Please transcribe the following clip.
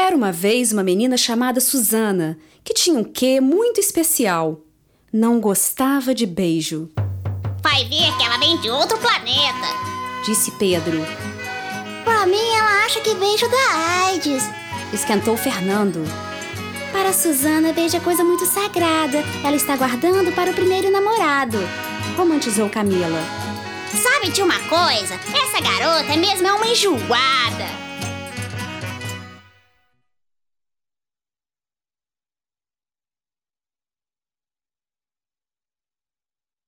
Era uma vez uma menina chamada Susana, que tinha um quê muito especial. Não gostava de beijo. Vai ver que ela vem de outro planeta, disse Pedro. Pra mim, ela acha que beijo dá AIDS, esquentou Fernando. Para a Susana, beijo é coisa muito sagrada. Ela está guardando para o primeiro namorado, romantizou Camila. Sabe de uma coisa? Essa garota mesmo é uma enjoada.